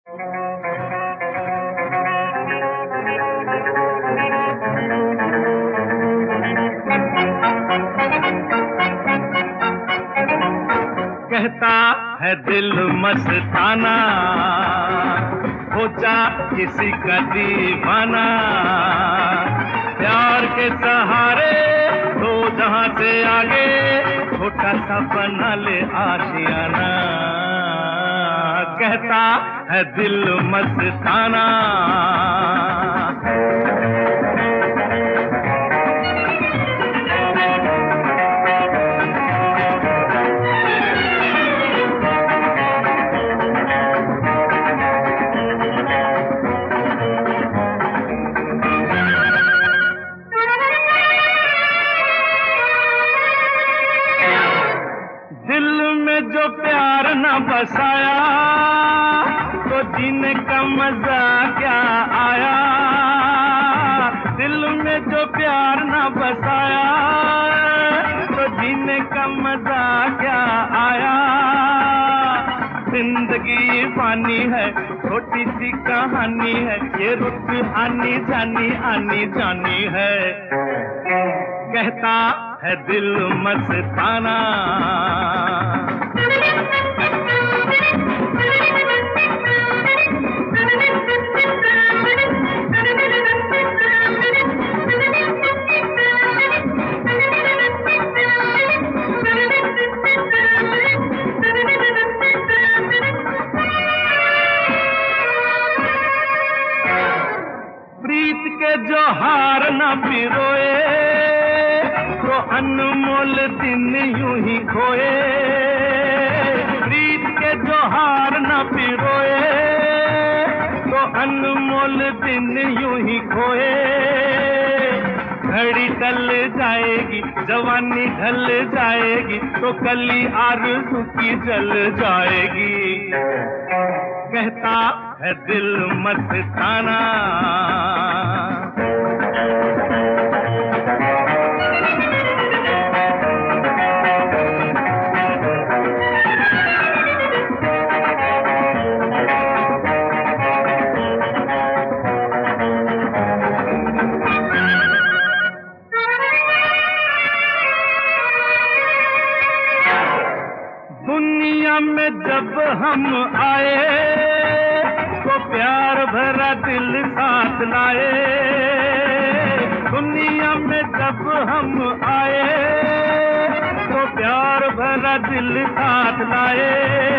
कहता है दिल मस्ताना, हो जा किसी का दीवाना, प्यार के सहारे तो जहां से आगे छोटा सा बना ले आशियाना। कहता है दिल मस्ताना। जो प्यार न बसाया तो जीने का मजा क्या आया। दिल में जो प्यार न बसाया तो जीने का मजा क्या आया। जिंदगी पानी है, छोटी सी कहानी है, ये रुत आनी जानी आनी जानी है। कहता है दिल मस्ताना। प्रीत के जो हार न पिरोए तो अनमोल दिन यूं ही खोए। प्रीत के जो हार न पिरोए तो अनमोल दिन यूं ही खोए। घड़ी टल जाएगी, जवानी ढल जाएगी, तो कली आरज़ू की जल जाएगी। कहता है दिल मस्ताना। दुनिया में जब हम आए तो प्यार भरा दिल साथ लाए। दुनिया में जब हम आए तो प्यार भरा दिल साथ लाए।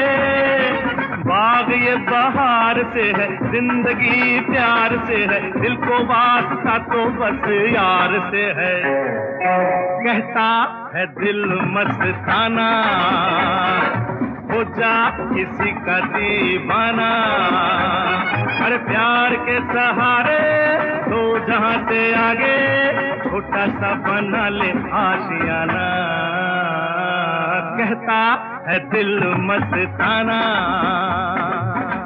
बाग ये बहार से है, जिंदगी प्यार से है, दिल को वास्ता तो बस यार से है। कहता है दिल मस्ताना, हो जा किसी का दीवाना। हर प्यार के सहारे तो जहां से आगे छोटा सा बना ले आशियाना। कहता है दिल मस्ताना।